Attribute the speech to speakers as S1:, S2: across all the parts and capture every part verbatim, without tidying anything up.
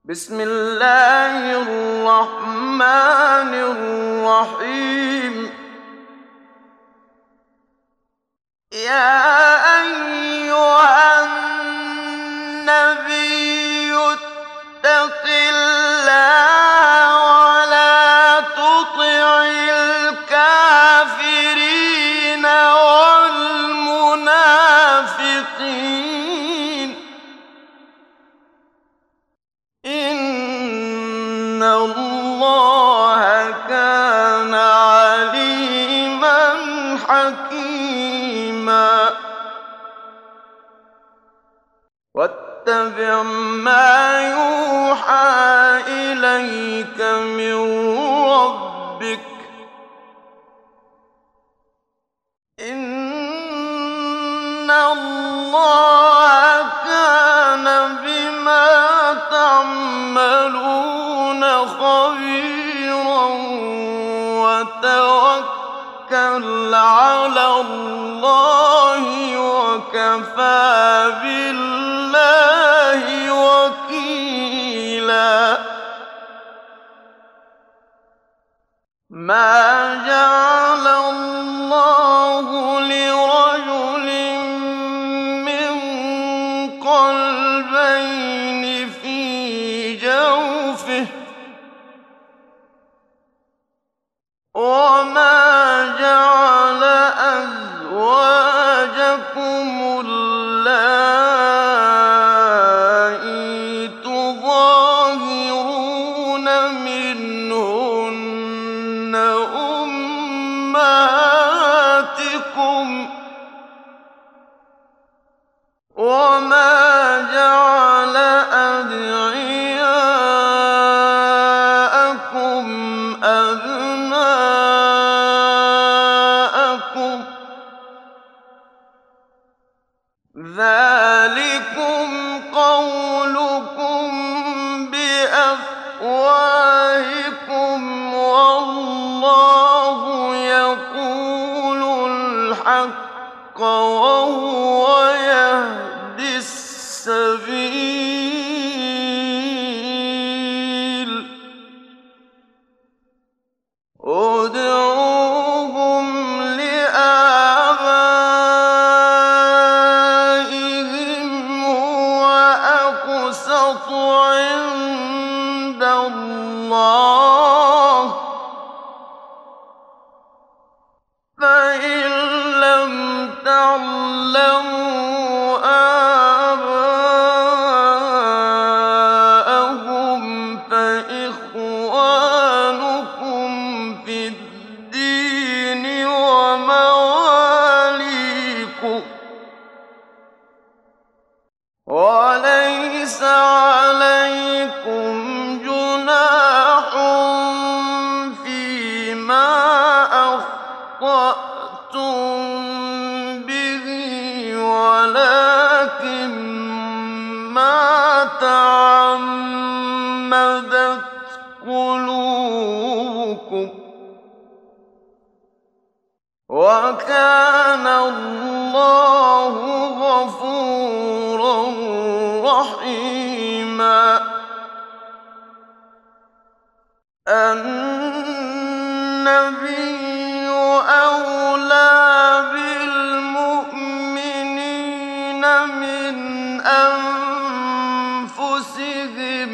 S1: بسم الله الرحمن الرحيم. يا أيها النبي اتق الله ولا تطع الكافرين والمنافقين إن الله كان عليما حكيما. واتبع ما يوحى إليك من ربك إن الله كان بما تعملون خبيرا. وتوكل على الله وكفى بالله وكيلا. ما جعل الله لرجل من قلبين في جوفه وما جعل أزواجكم اللائي تظاهرون منهن أمهاتكم وما جعل أدعياءكم أبناءكم ذلكم قولكم بأفواهكم والله يقول الحق وهو يهدي السبيل. ادعوهم لآبائهم هو أقسط عند الله فإن لم تعلموا آباءهم فإخوانكم في الدين ومواليكم وليس عليكم جناح فيما أخطأتم به ولكن ما تعمدت قلوبكم وكان الله غفورا رحيما. النبي أولى بالمؤمنين من أنفسهم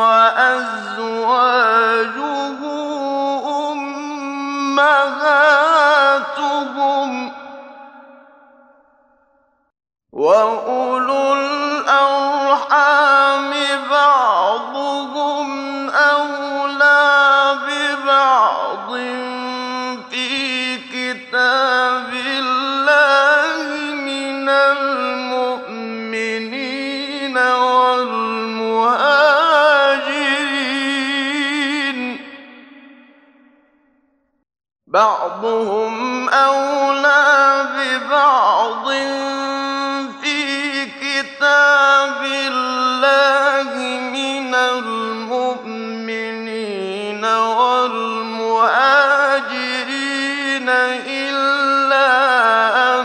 S1: وأزواجه أمهاتهم وأولو الأرحام بعضهم أولى ببعض في كتاب الله من المؤمنين والمهاجرين بعضهم أولى ببعض في كتاب الله من المؤمنين والمهاجرين إلا أن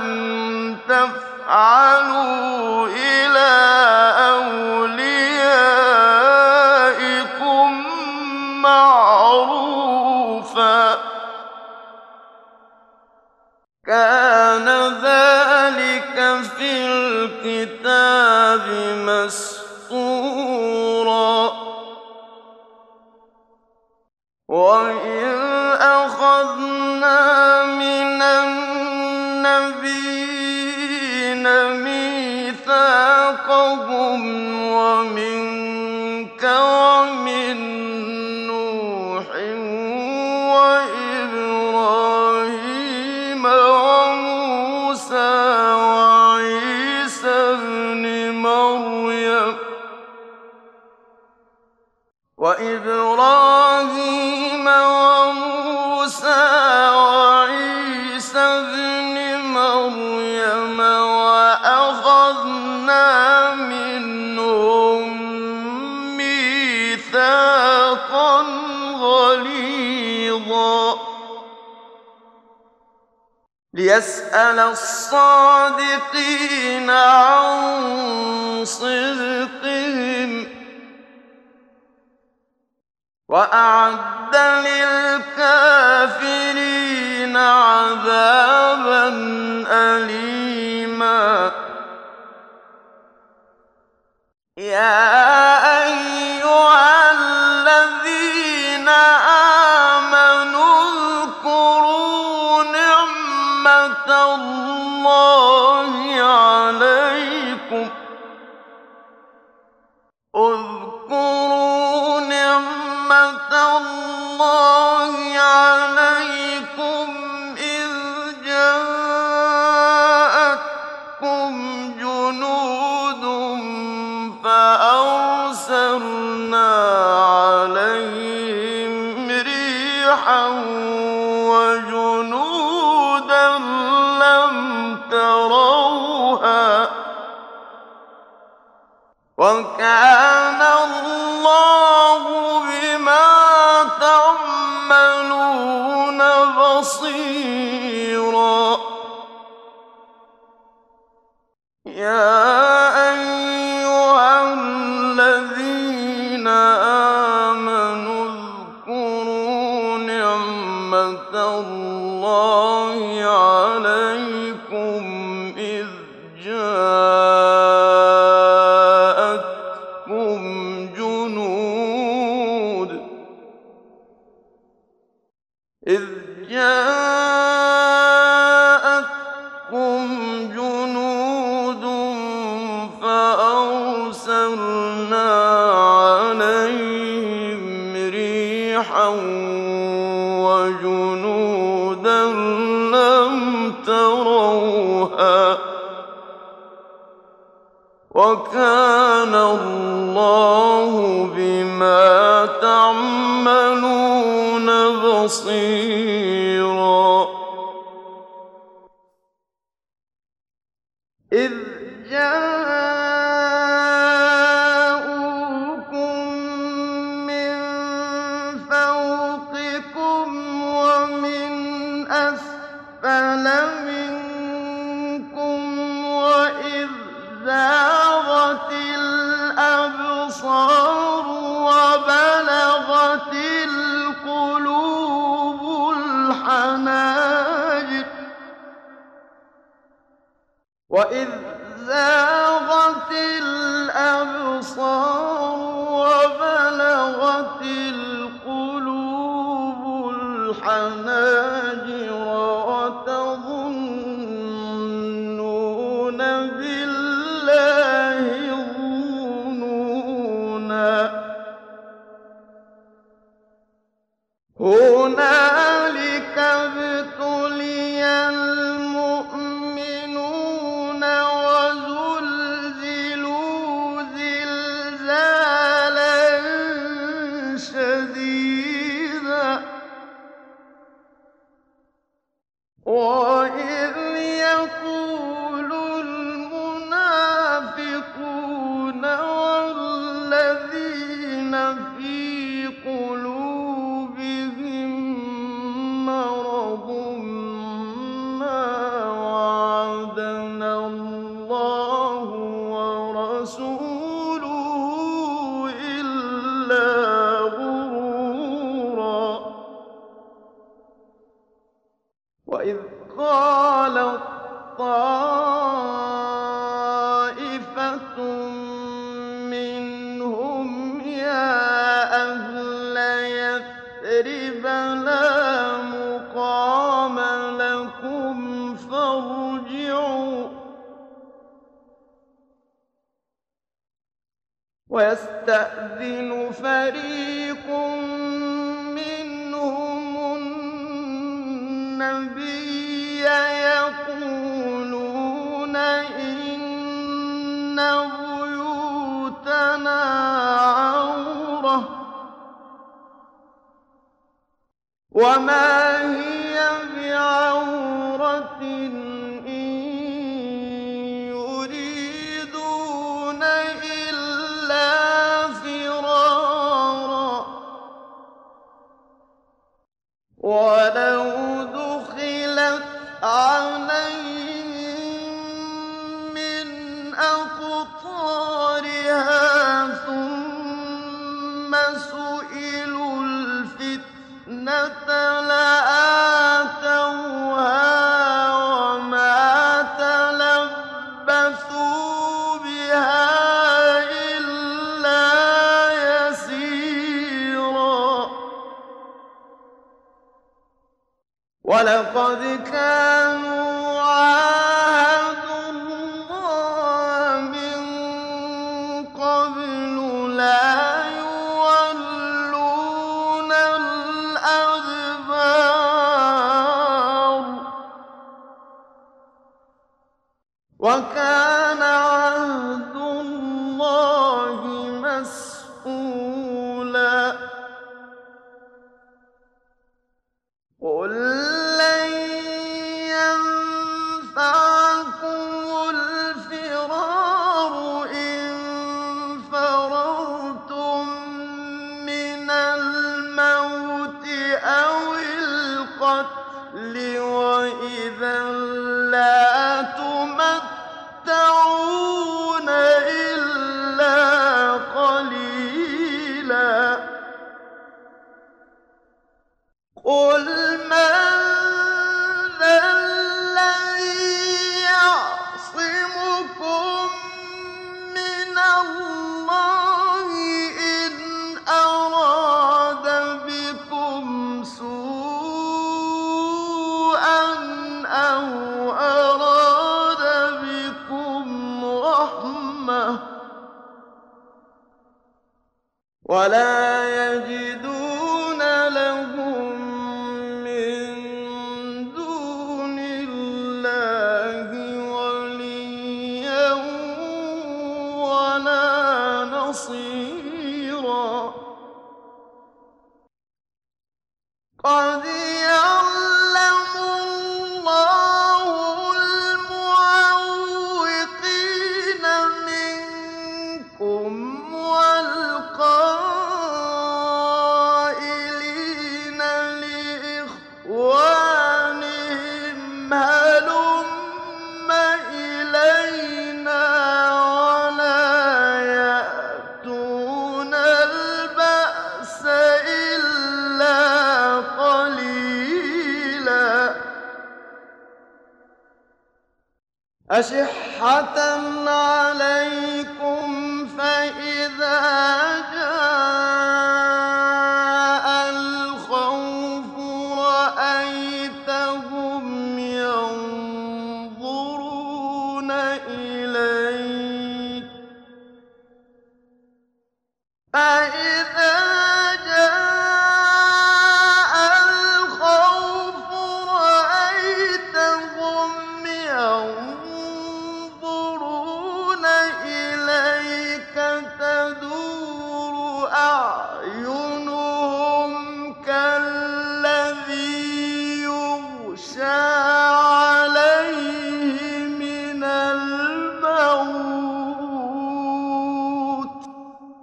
S1: تفعلوا إلى أوليائكم الكتاب مسطورا وإذ أخذنا من النبيين ميثاقهم ومنك ومن نوح وإبراهيم وموسى وعيسى ابن مريم وإبراهيم وموسى وعيسى ابن مريم وأخذنا منهم ميثاقا غليظا ليسأل الصادقين عن صدقهم وأعد للكافرين عذابا أليما يا أيها الذين آمنوا اذكروا نعمة الله عليكم اذكروا نعمة الله عليكم إذ جاءتكم جنود فأرسلنا عليهم ريحا وجنودا لم تروها وكان الله بما تعملون بصيرا يا أيها الذين آمنوا اذكروا نعمة الله عليكم إذ جاءتكم جنود إذ جاءتكم جنود فأرسلنا عليهم ريحا وجنودا لم تروها وكان الله بما تعملون بصيرا إذ جاءوكم من فوقكم ومن أسفل منكم وإذ زاغت الأبصار وبلغت القلوب الحناجر وإذ زاغت الأبصار وبلغت القلوب الحناجر وتظنون بالله الظنونا هنالك ابتلي المؤمنون وزلزلوا زلزالا شديدا وإذ يقول المنافقون والذين في قلوبهم مرض ما وعدنا الله ورسوله إلا غرورا وإذ قالت طائفة يَثْرِبَ لَا مُقَامَ لَكُمْ فَارْجِعُوا ۚ وَيَسْتَأْذِنُ فَرِيقٌ مِّنْهُمُ النَّبِيَّ يَقُولُونَ إِنَّ بُيُوتَنَا عَوْرَةٌ ۖ وَمَا هِيَ بِعَوْرَةٍ إِن يُرِيدُونَ إِلَّا فِرَارًا ۚ وَلَوْ دُخِلَتْ عَلَيْهِم مِّنْ أَقْطَارِهَا ثُمَّ سُئِلُوا الْفِتْنَةَ لَآتَوْهَا وَمَا تَلَبَّثُوا بِهَا إِلَّا يَسِيرًا ۚ وَلَقَدْ كَانُوا عَاهَدُوا اللَّهَ مِن قَبْلُ لَا يُوَلُّونَ الْأَدْبَارَ ۚ وَكَانَ عَهْدُ اللَّهِ مَسْئُولًا قُل لَّن يَنفَعَكُمُ الْفِرَارُ إِن فَرَرْتُم مِّنَ الْمَوْتِ أَوِ الْقَتْلِ ۖ وَإِذًا لَّا تُمَتَّعُونَ إِلَّا قَلِيلًا قُلْ مَن ذَا الَّذِي يَعْصِمُكُم مِّنَ اللَّهِ إِنْ أَرَادَ بِكُمْ سُوءًا أَوْ أَرَادَ بِكُمْ رَحْمَةً ۚ وَلَا يَجِدُونَ لَهُم مِّن دُونِ اللَّهِ وَلِيًّا وَلَا نَصِيرًا قَدْ يَعْلَمُ اللَّهُ الْمُعَوِّقِينَ مِنكُمْ وَالْقَائِلِينَ لِإِخْوَانِهِمْ هَلُمَّ إِلَيْنَا وَلَا يَأْتُونَ الْبَأْسَ إِلَّا قَلِيلًا أَشِحَّةً عَلَيْكُمْ فَإِذَا جَاءَ الْخَوْفُ رَأَيْتَهُمْ يَنظُرُونَ إِلَيْكَ فَإِذَا جَاءَ الْخَوْفُ رَأَيْتَهُمْ يَنظُرُونَ إِلَيْكَ تَدُورُ أَعْيُنُهُمْ كَالَّذِي يُغْشَىٰ عَلَيْهِ مِنَ الْمَوْتِ ۖ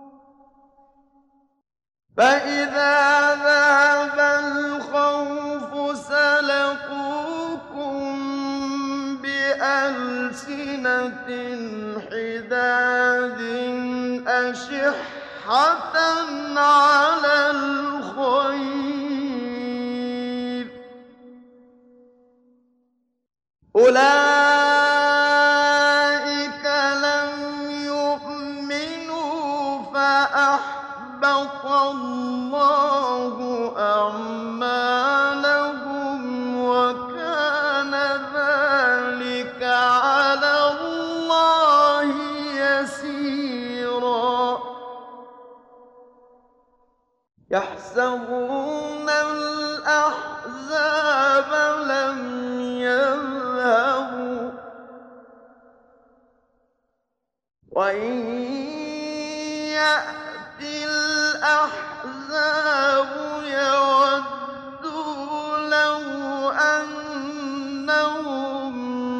S1: فَإِذَا ذَهَبَ الْخَوْفُ سَلَقُوكُم بِأَلْسِنَةٍ حِدَادٍ أَشِحَّةً عَلَى الْخَيْرِ ۚ أُولَٰئِكَ لَمْ يُؤْمِنُوا فَأَحْبَطَ اللَّهُ أَعْمَالَهُمْ يحسبون الأحزاب لم يذهبوا وإن يأتي الأحزاب يودوا لو أنهم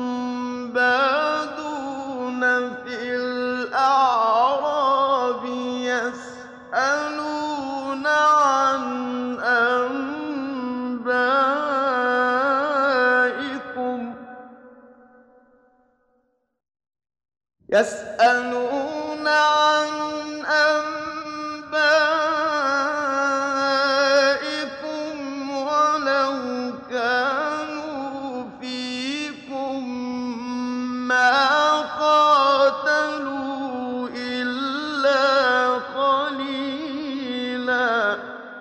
S1: بادون في الأعراب يسألون عن أنبائكم يسألون عن أنبائكم ولو كانوا فيكم ما قاتلوا إلا قليلا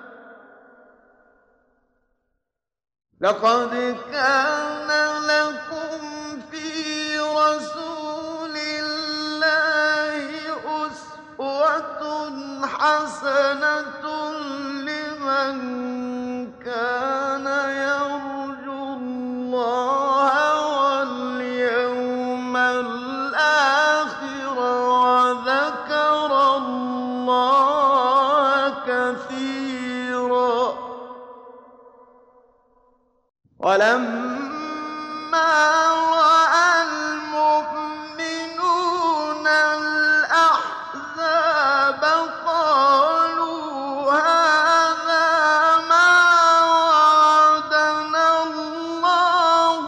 S1: لقد كان لكم في رسول الله أسوة حسنة لمن كان يرجو الله واليوم الآخر وذكر الله كثيرا ولما رأى المؤمنون الأحزاب قالوا هذا ما وعدنا الله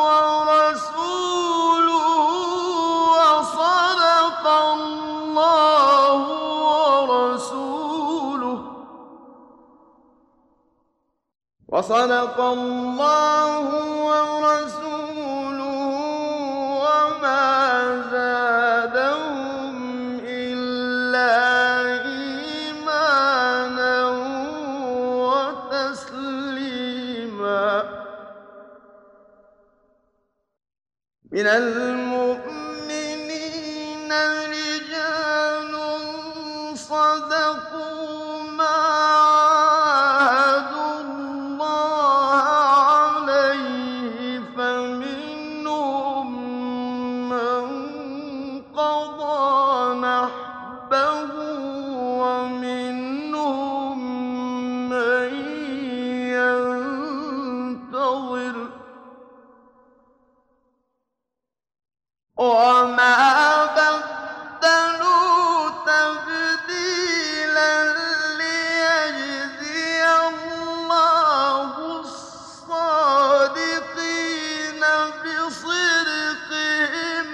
S1: ورسوله وصدق الله ورسوله وصدق الله ورسوله وما زادهم إلا إيمانا وتسليما من المؤمنين رجال صدقوا ما عاهدوا الله عليه فمنهم من قضى نحبه ومنهم من ينتظر وما بدلوا تبديلا ليجزي الله الصادقين بصدقهم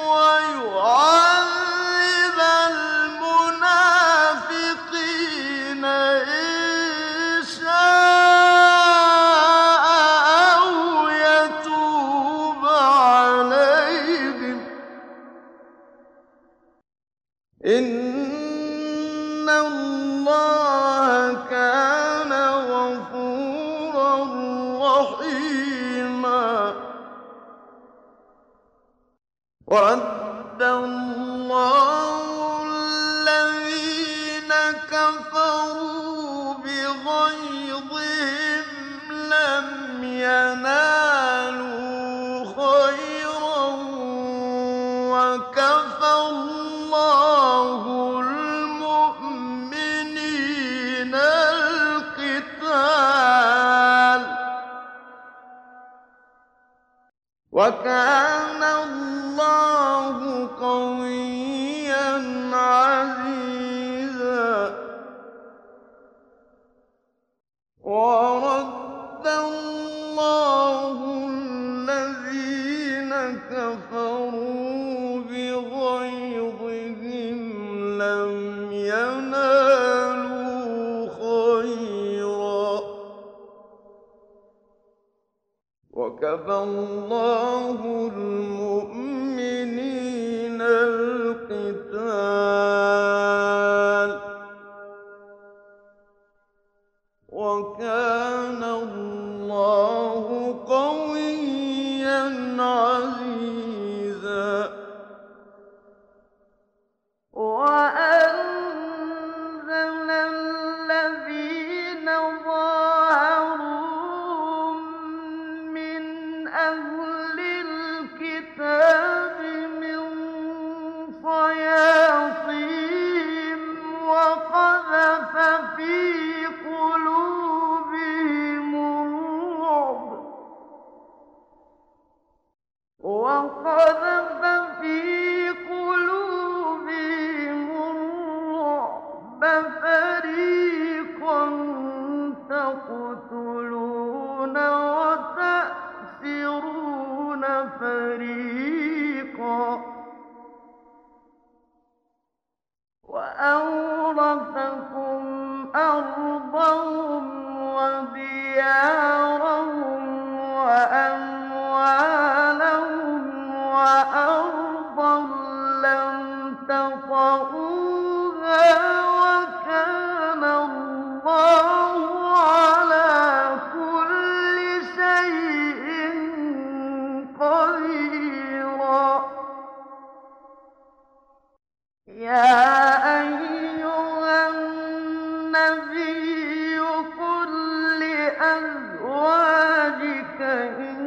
S1: ويعذب المنافقين إن شاء أو يتوب عليهم إن الله كان غفورا رحيما ورد الله الذين كفروا بغيظهم لم ينالوا خيرا وكفى الله المؤمنين القتال وكان الله قويا عزيزا ورد الله الذين كفروا بغيظهم لم ينالوا خيرا وكفى الله المؤمنين القتال وكان الله قويا عزيزا وأنزل الذين أرضهم وديارهم وأموالهم وأرضا لم تطئوها وكان الله على كل شيء قديرا. يا أيها النبي قل لأزواجك إن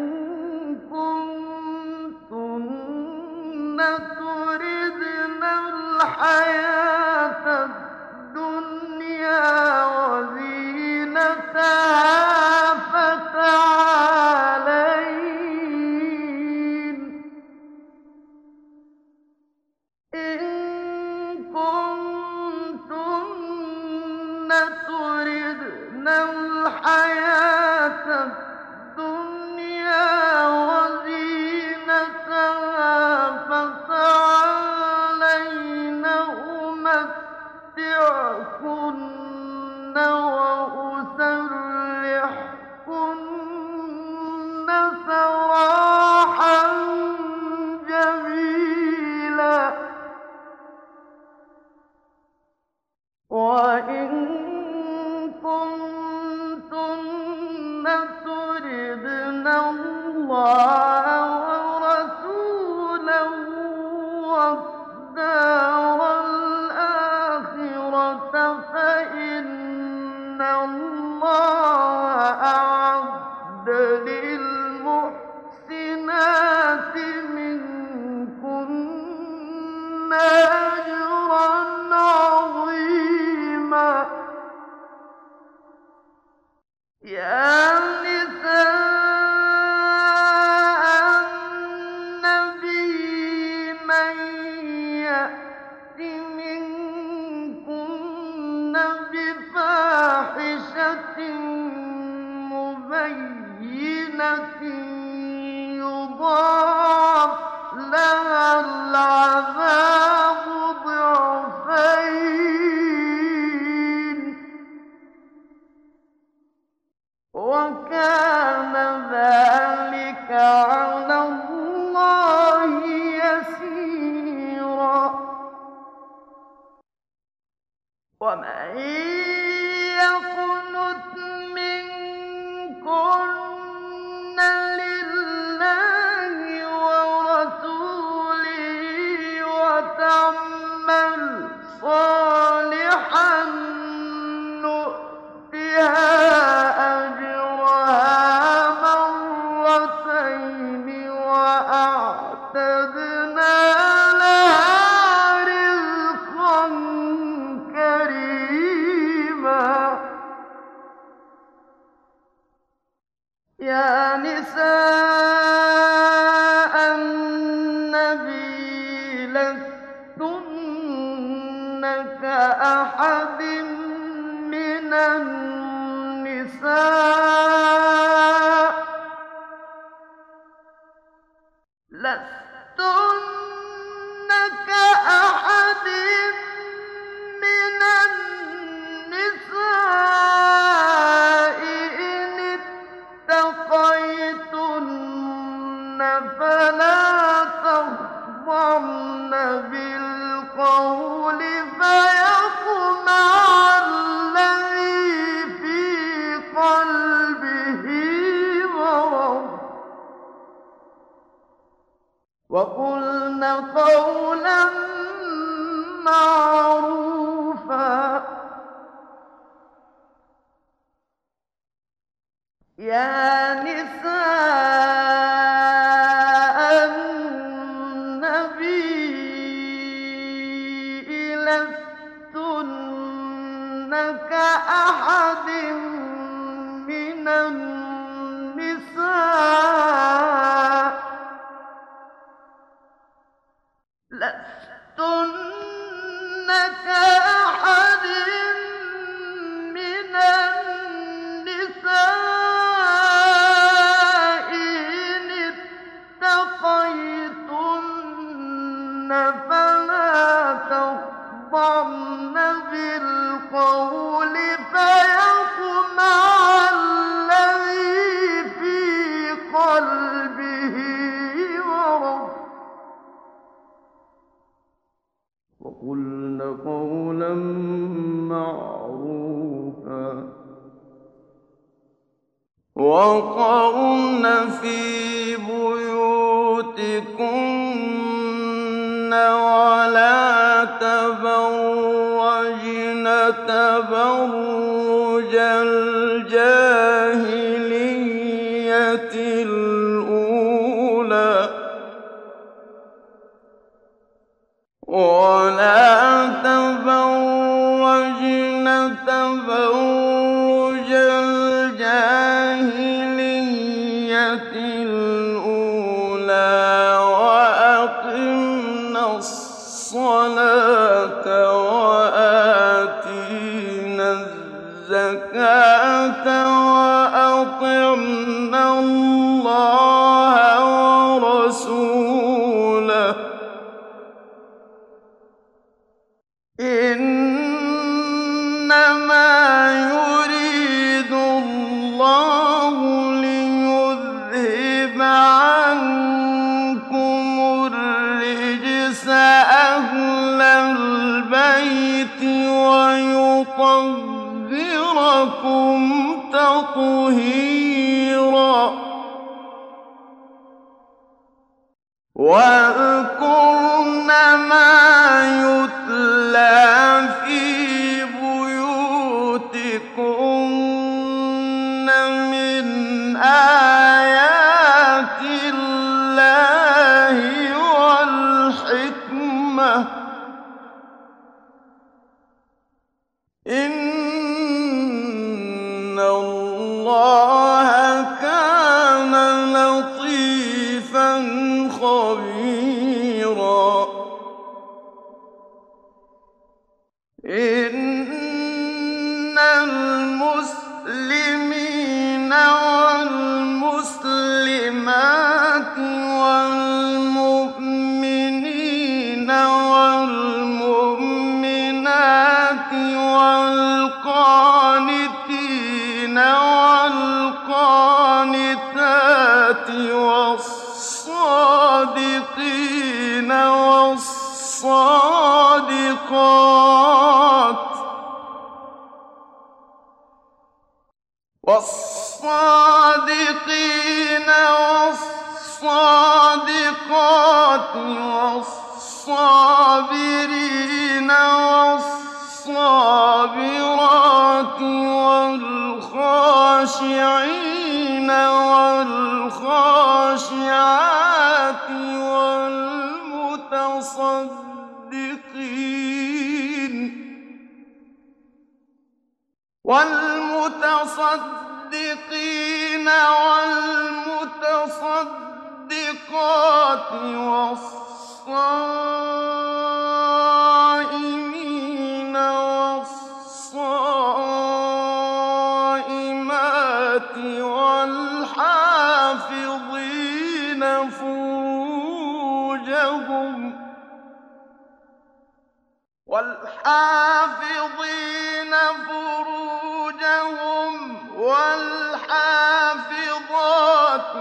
S1: كنتن تردن الحياة الدنيا وزينتها فتعالين إن كنتن تردن الحياة الدنيا وزينتها فتعالين أمتعكن وأسرحكن سراحا جميلا. وإن كنتن تردن الله ورسوله والدار الآخرة فإن الله أعد للمحسنات منكن أجرا عظيما. يا نساء النبي من يأت منكن بفاحشة مبينة يضاعف لها العذاب ضعفين وكان ذلك على الله يسيرا. ومن يقنت منكن لله ورسوله وتعمل صالحا نؤتها أجرها مرتين وأعتدنا لها رزقا كريما. يا نساء النبي لستن كأحد من النساء لستن كأحد من النساء إن اتقيتن فلا تخضعن بالقول فيطمع الذي في قلبه مرض وقلن قولا معروفا. يا نساء النبي لستن كأحد من النساء لستن كأحد من النساء إن اتقيتن فلا تخضعن بالقول وقرن في بيوتكن ولا تبرجن تبرج الجاهلية الأولى ولا تبرجن تبرج الجاهلية الأولى وأقمنا الصلاة وآتينا الزكاة وأطعنا الله ورسوله إنما يريد الله ليذهب عنكم الرجس أهل البيت ويطهركم تطهيرا واذكرن ما يتلى في بيوتكن من آيات الله والحكمة إن الله كان لطيفا خبيرا إن المسلمين والمسلمات والمؤمنين والمؤمنات والقانتين والقانتات والصادقين والصادقات والصادقين والصادقات والصابرين والصابرات والخاشعين والخاشعات والمتصدقين والمتصدقين والمتصدقات والصائمين والصائمات والحافظين فروجهم والحافظين فروجهم والحافظات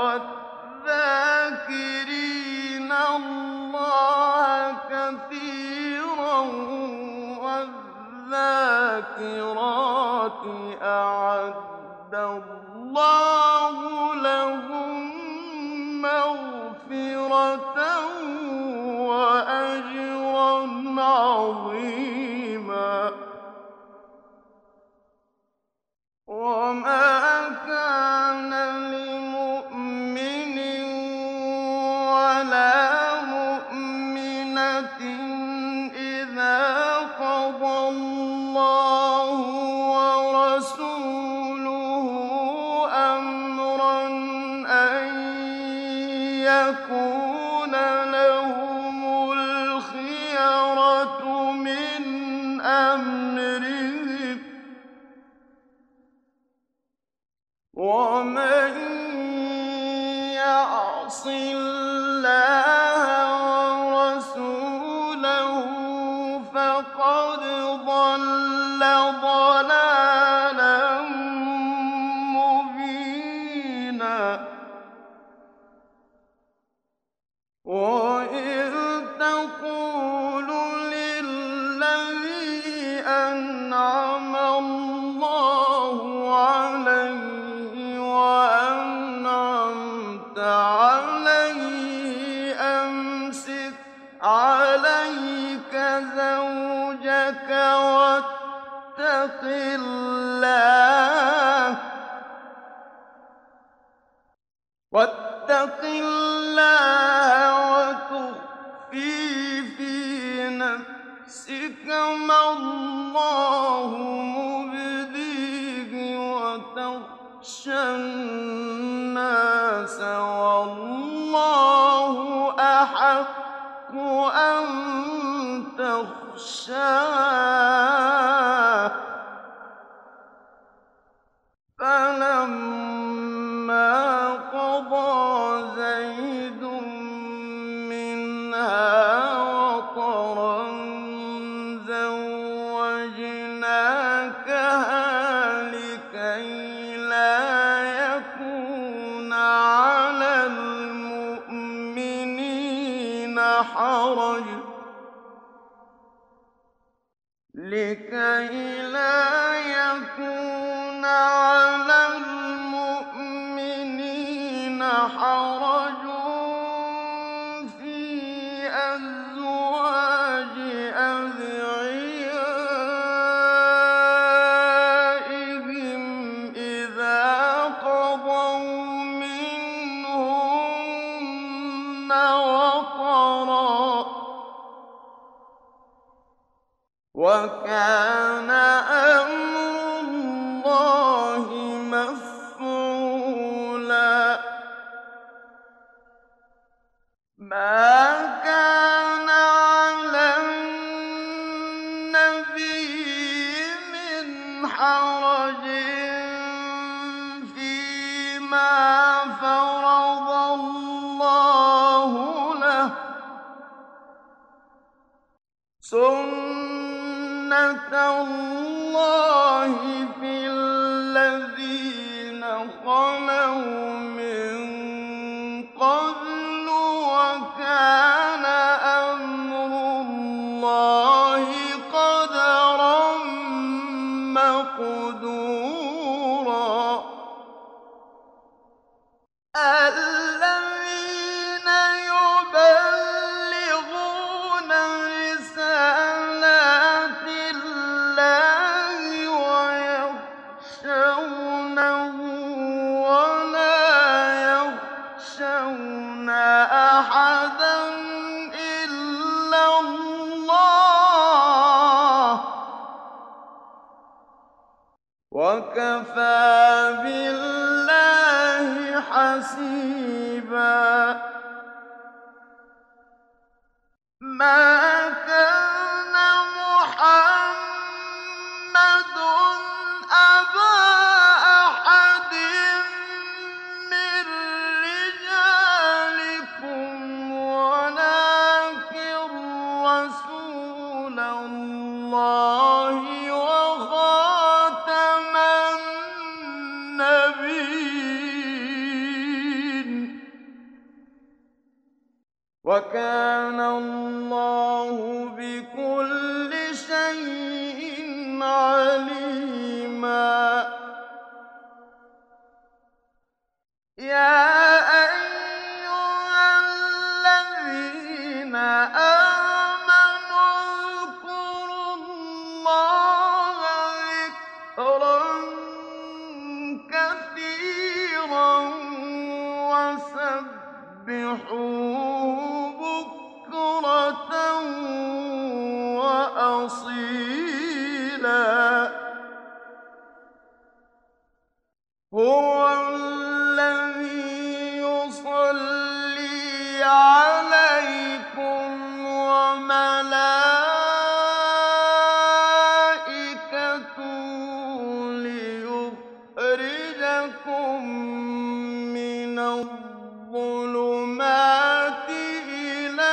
S1: والذاكرين الله كثيرا والذاكرات أعد الله لهم مغفرة وأجرا عظيما وما كان لمؤمن ولا مؤمنة إذا قضى الله ورسوله أمرا أن يكون لهم الخيرة من أمرهم ومن يعص الله ورسوله فقد ضل ضلالا مبينا وإذ تقول للذي أنعم الله يخشى الناس والله أحق أن تخشاه. فلما قضى زيد منها وطرا زوجناكها لكي لا يكون على المؤمنين حرج لكي لا يكون على المؤمنين حرج في أزواج أدعيائهم إذا قضوا منهن وطرا، وكان أمر الله مفعولا. ما كان على النبي من حرج فيما فرض الله له، سنة الله في الذين خلوا من قبل، وكان أمر الله قدرا مقدورا. الذين يبلغون رسالات الله ويخشونه ولا يخشون أحدا إلا الله، وكفى بالله حسيبا. ما كان محمد أبا أحد من رجالكم ولكن رسول الله وخاتم النبيين، وكان الله بكل شيء عليما. يا أيها الذين آمنوا اذكروا الله ذكرا كثيرا وسبحوه بكرة وأصيلا. هو الذي يصلي عليكم وملائكته ليخرجكم من الظلمات إلى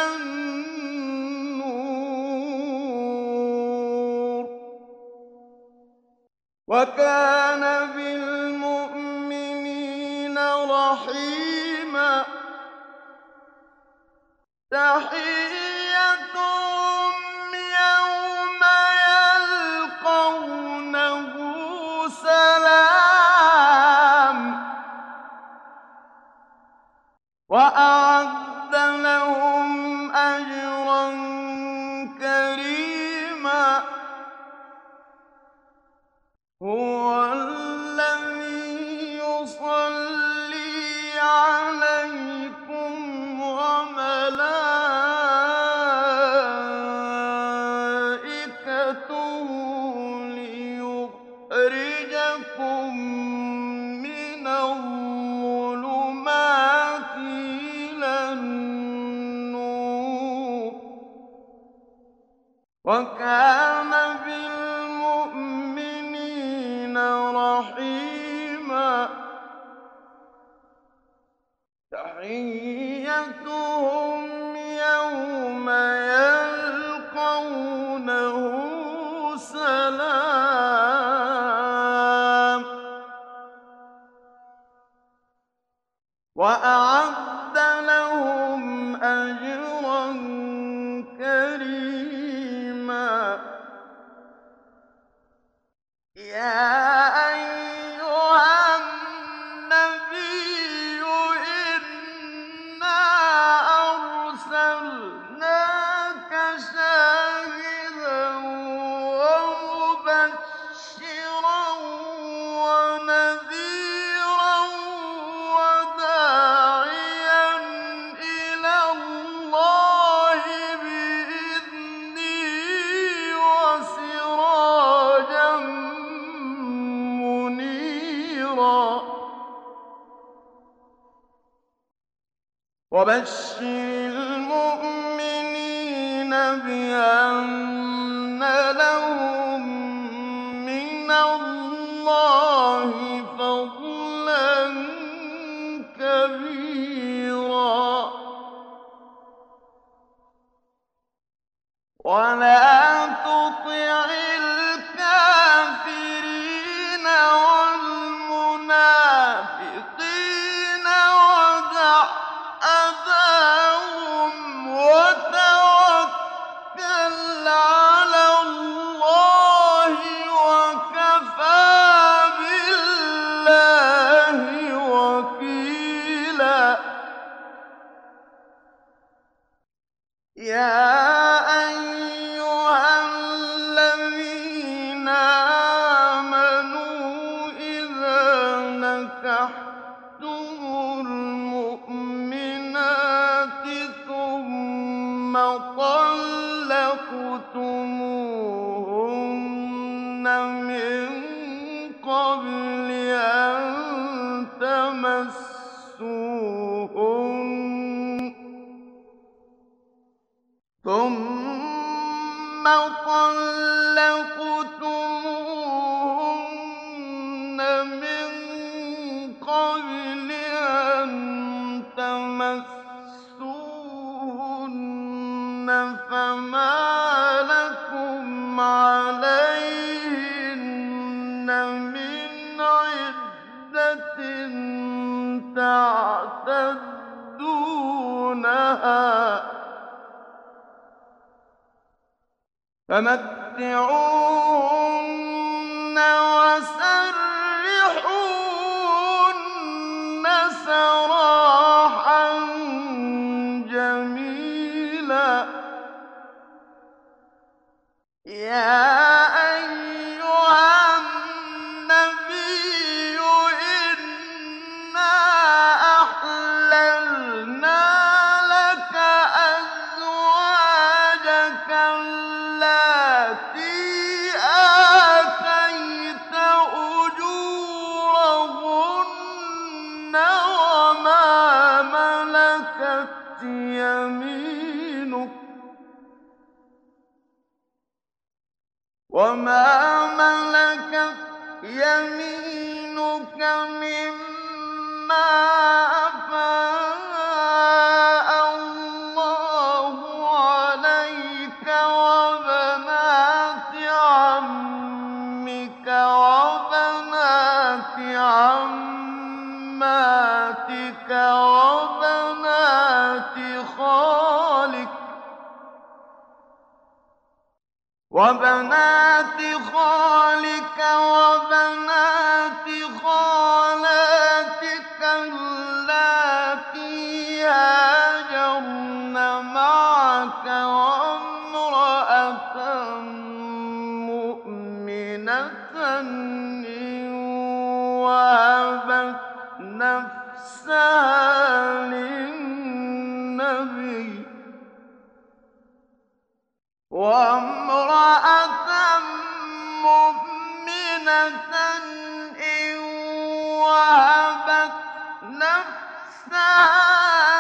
S1: النور، وكان بالمؤمنين رحيما. تحيتهم يوم يلقونه سلام، وأعد لهم أجرا كريما. هو الذي يصلي عليكم وملائكته ليخرجكم من رحيما تحيتهم يوم يلقونه سلام وأعد لهم أجرا كريما يا أيها النبي إنا أرسلناك شاهدا ومبشرا ونذيرا وداعيا إلى الله بإذنه وسراجا منيرا وبشر المؤمنين بأن لهم من الله فضلا كبيرا ولا تطع الكافرين والمنافقين ودع أذاهم وتوكل على الله وكفى بالله وكيلا يا أيها الذين آمنوا إذا نكحتم المؤمنات ثم طلقتموهن من قبل أن تمسوهن ثم طلقتموهن من قبل أن تمسوهن فما لكم عليهن من عدة تعتدونها فمتعوهن وسرحوهن سراحا جميلا يا أيها النبي إنا أحللنا لك أزواجك التي آتيت أجورهن وما ملكت يمينك وما ملكت يمينك مما أفاء الله عليك وبنات عمك وبنات عماتك وبنات خالك وبنات خالك وبنات خالاتك اللاتي هاجرن معك وامرأة مؤمنة إن وهبت نفسها للنبي وامرأة مؤمنة إن وهبت نفسها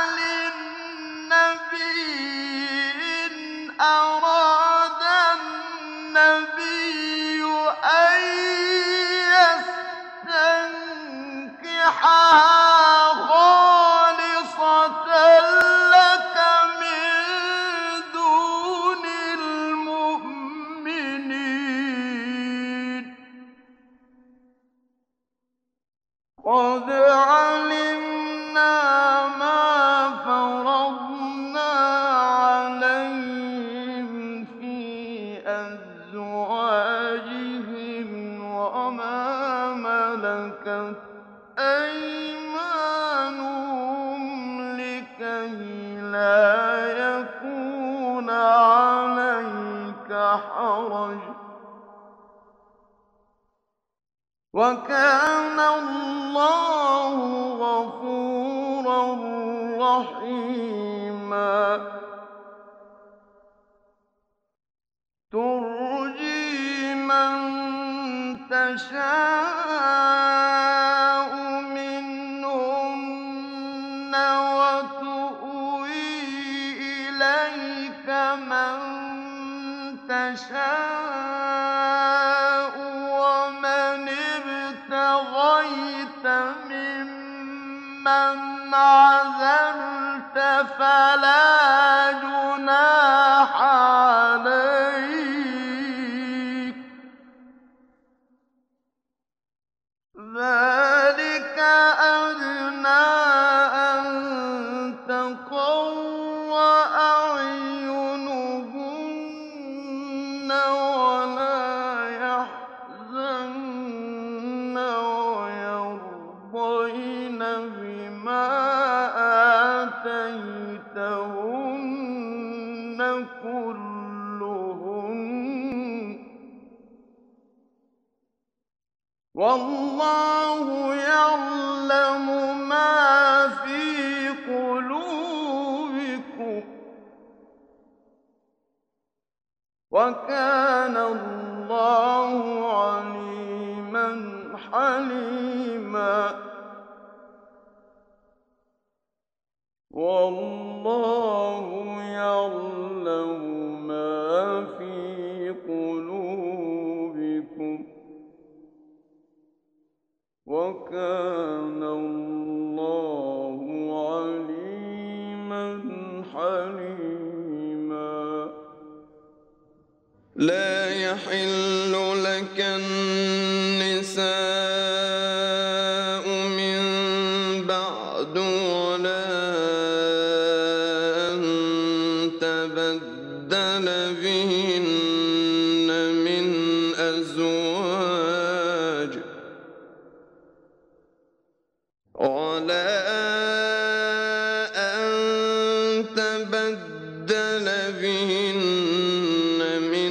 S1: للنبي إن أراد النبي أن قد علمنا ما فرضنا عليهم في أزواجهم وما ملكت أيمانهم لكي لا يكون عليك حرج وكان الله غفورا رحيما ترجي من تشاء منهن وتؤوي إليك من تشاء ومن ابتغيت ممن عزلت فلا جناح عليك ذلك أدنى أن تقر أعينهن ولا يحزن ويرضين بما آتيتهن كلهن والله يعلم ما في قلوبكم وكان الله عليما حليما والله يعلم ما في قلوبكم وكان الله عليما حليما لا يحل لك النساء من بعد ولا أن تبدل بهن من أزواج ولا أن تبدل بهن من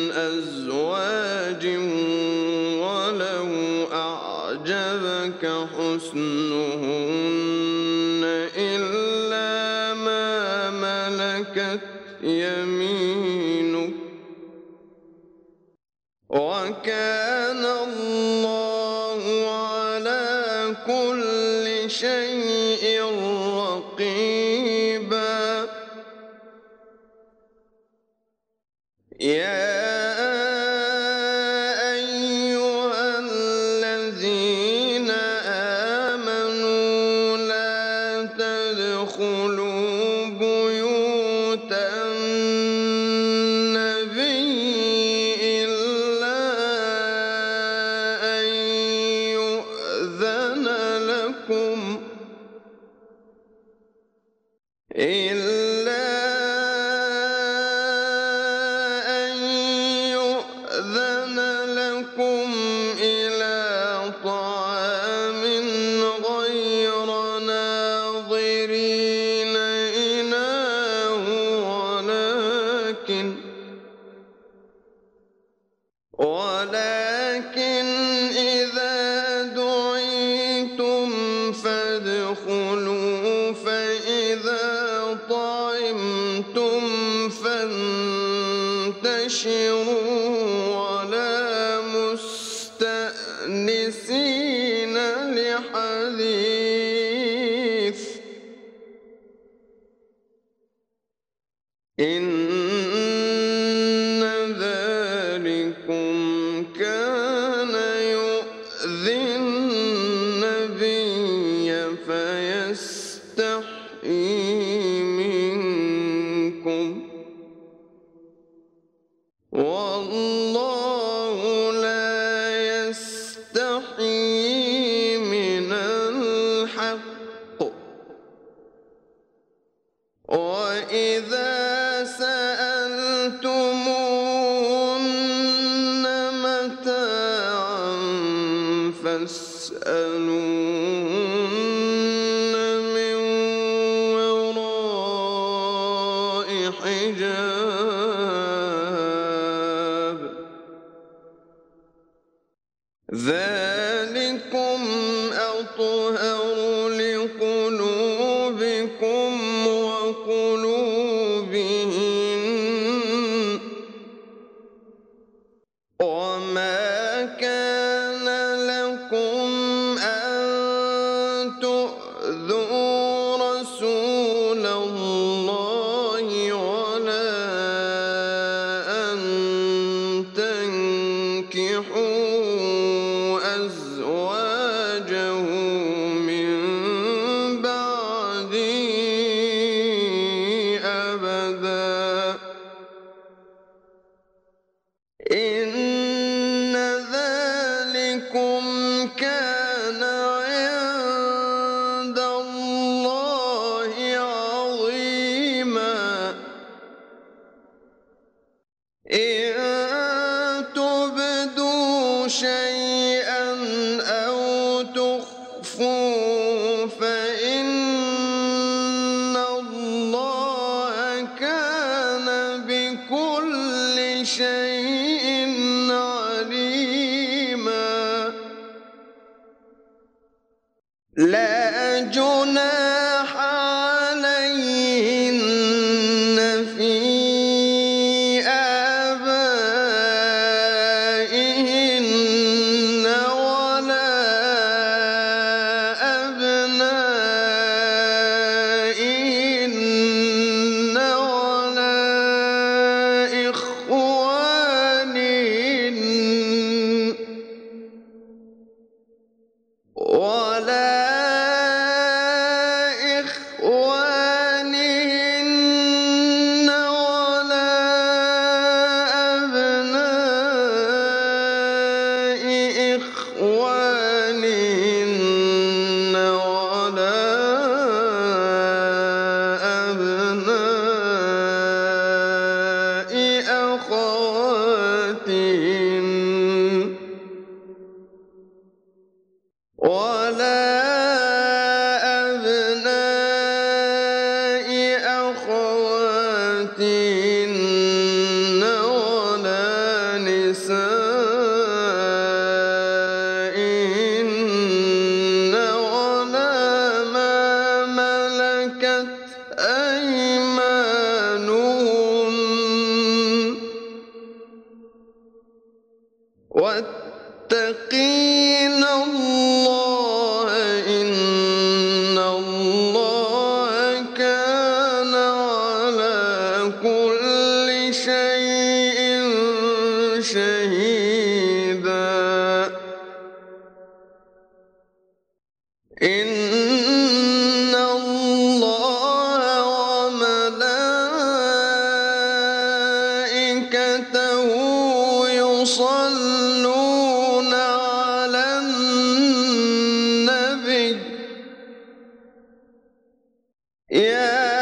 S1: أزواج ولو أعجبك حسنهن إلا ما ملكت يمينك وكان الله على كل شيء رقيبا يا أيها الذين آمنوا لا تدخلوا بيوت النبي إلا أن يؤذن لكم إلا أن يؤذن لكم إلى طعام غير ناظرين إناه ولكن ولكن إذا دعيتم فادخلوا فإذا طعمتم فانتشروا ولا مستأنسين لحديث إن ذلكم كان يؤذي النبي فيستحيي منكم والله لا يستحيي من لتسألن من وراء حجاب ذلكم أطهر لقلوبكم وقلوبهن وما كان لكم أن تؤذوا رسول الله ولا أن تنكحوا أزواجه من بعده أبدا إن ذلكم كان عند الله عظيما إن تبدوا شيئا أو تخفوه فإن الله كان بكل شيء عليما لا جناح عليهن في آبائهن ولا أبنائهن ولا إخوانهن ولا إخوانهن ولا أبناء إخوانهن ولا أبناء أخواتهن ولا أبناء أخواتهن ولا نسائهن ولا ما ملكت أيمانهن واتقين الله إن الله كان على كل شيء شهيدا إن الله وملائكته يصلون على النبي يا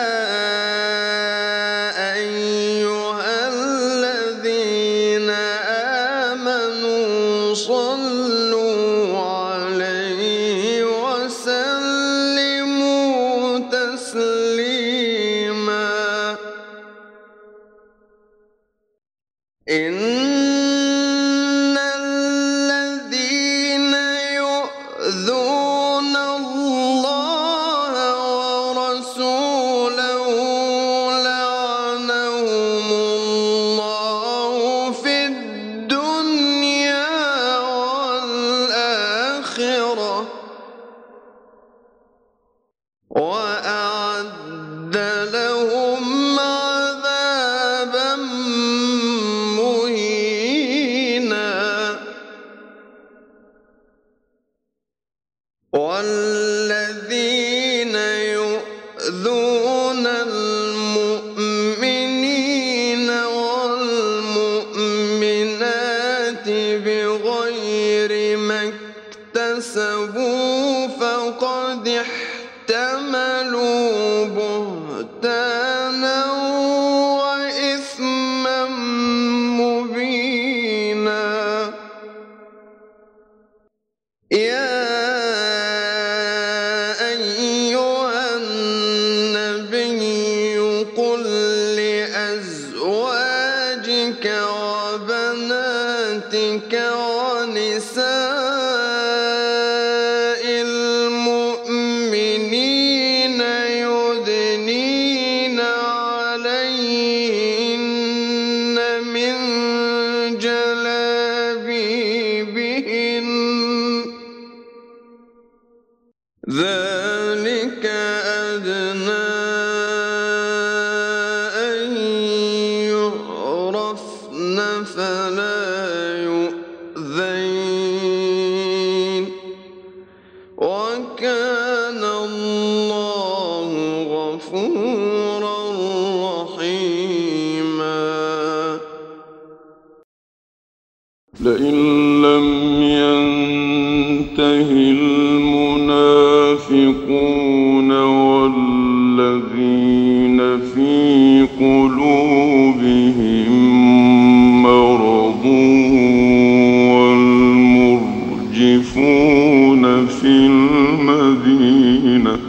S1: أيها الذين آمنوا صلوا عليه وسلموا تسليما إن الذين يؤذون الله ورسوله لعنهم الله في الدنيا والآخرة وأعد لهم عذابا مهينا والذين يؤذون المؤمنين والمؤمنات بغير ما اكتسبوا فقد احتملوا بهتانا وإثما مبينا يا أيها النبي قل لأزواجك وبناتك ونساء المؤمنين يدنين عليهن من جلابيبهن ذلك أدنى أن يعرفن فلا يؤذين وكان الله غفورا رحيما. لئن لم ينته المنافقون والذين في قلوبهم مرض والمرجفون في المدينة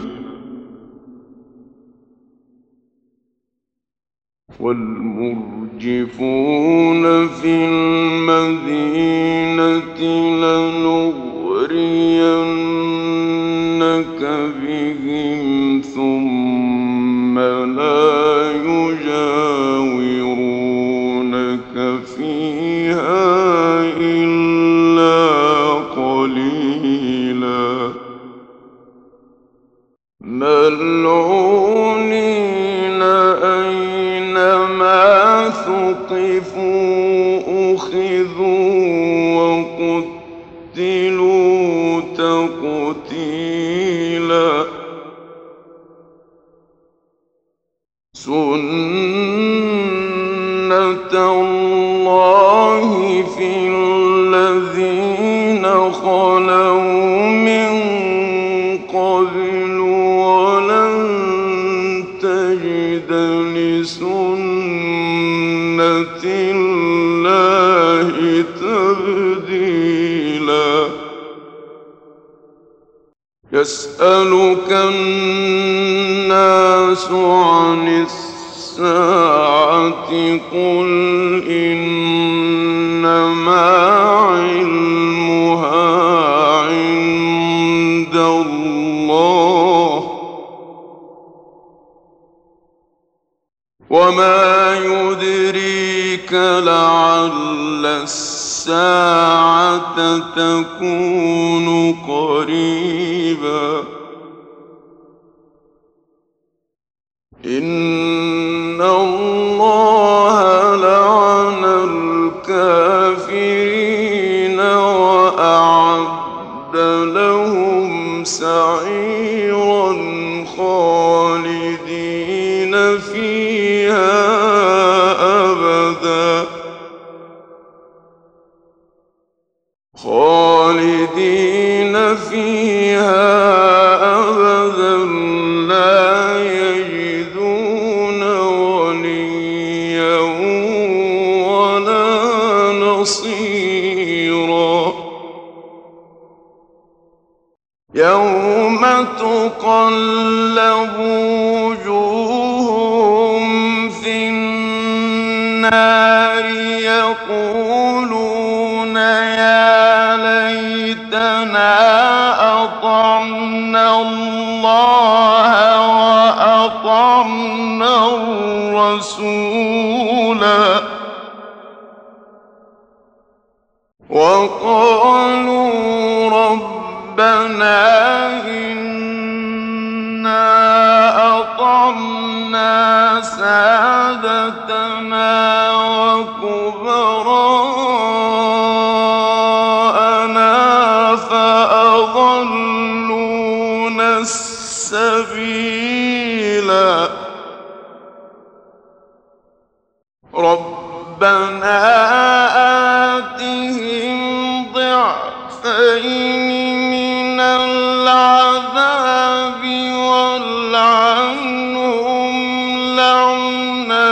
S1: والمرجفون في المدينة لنغرينك بهم ثم لا يجاورونك فيها إلا قليلا ملعونين أينما ثقفوا أخذوا وقتلوا تقتيلا سنة الله في الذين خلوا من قبل ولن تجد لسنة الله تبديلا يسألك الناس عن الساعة قل إنما علمها عند الله وما يدريك لعل الساعة تكون قريبا إن الله لعن الكافرين وأعد لهم سعيرا خالدين فيها أبدا خالدين فيها أبدا لا يجدون وليا ولا نصيرا يوم تقلب وجوههم في النار يقولون يا ليتنا أطعنا الله وأطعنا الرسولا وقالوا ربنا إنا أطعنا سادتنا وكبراءنا فأضلونا السبيلا ربنا آتهم ضعفين من العذاب والعنهم لعنا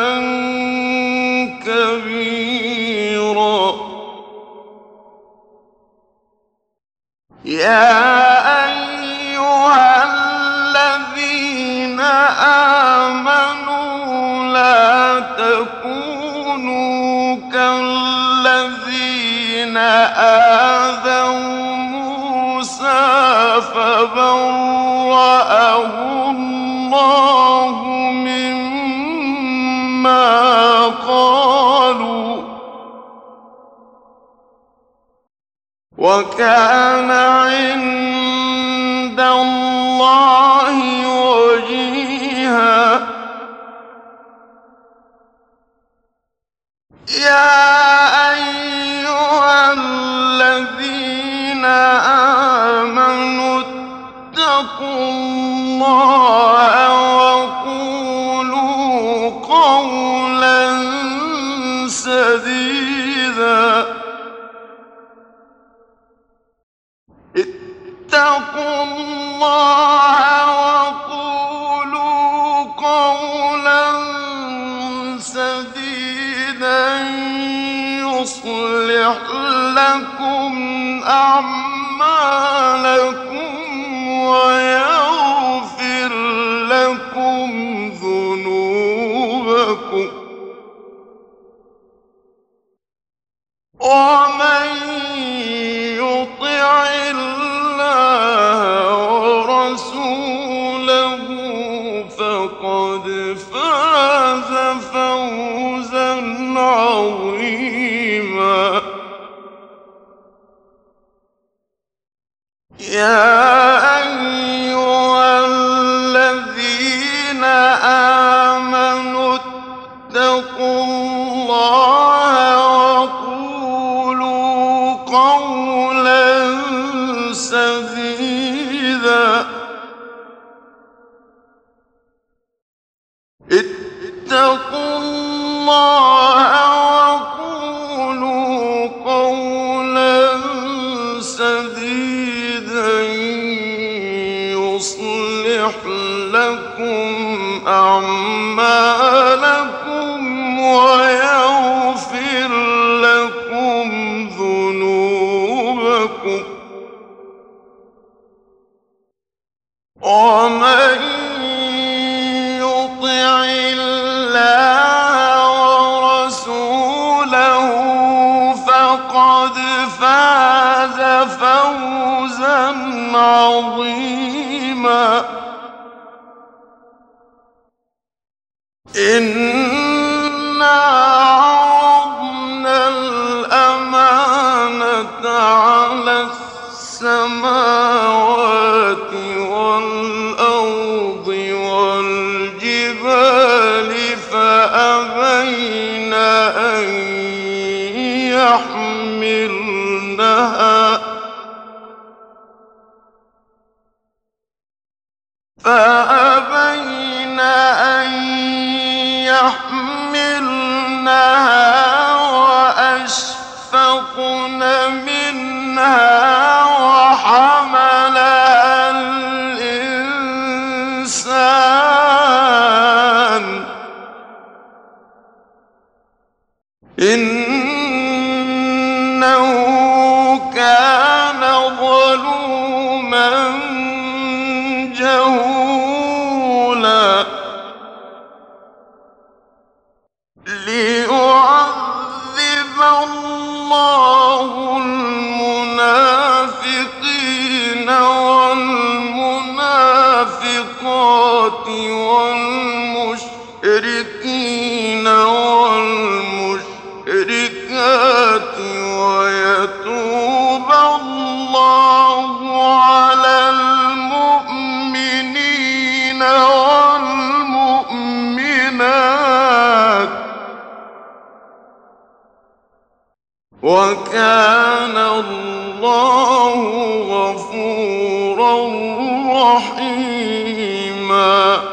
S1: كبيرا يا أيها الذين آمنوا لا تكونوا كالذين آذوا موسى فبرأه الله مما قالوا وكان عند الله وجيها. يا أيها الذين آمنوا اتقوا الله وقولوا قولا سديدا اتقوا الله وقولوا قولا سديدا يصلح لكم أعمالكم ويغفر لكم ذنوبكم ومن يطع الله ورسوله فقد فاز فوزا عظيما. يا أيها الذين آمنوا اتقوا الله وقولوا قولا سديدا اتقوا الله وقولوا قولا سديدا يصلح لكم أعمالكم ويغفر لكم ذنوبكم ومن يطع الله ورسوله فقد فاز فوزا عظيما. إنا عرضنا الأمانة على السماوات والأرض والجبال فأبين أن يحملنها فأبين أن يحملنها وأشفقن منها وحملها الإنسان إنه كان ظلوما جهولا. ليعذب الله المنافقين والمنافقات والمشركين والمشركات ويتوب الله على المؤمنين والمؤمنات وكان الله غفورا رحيما.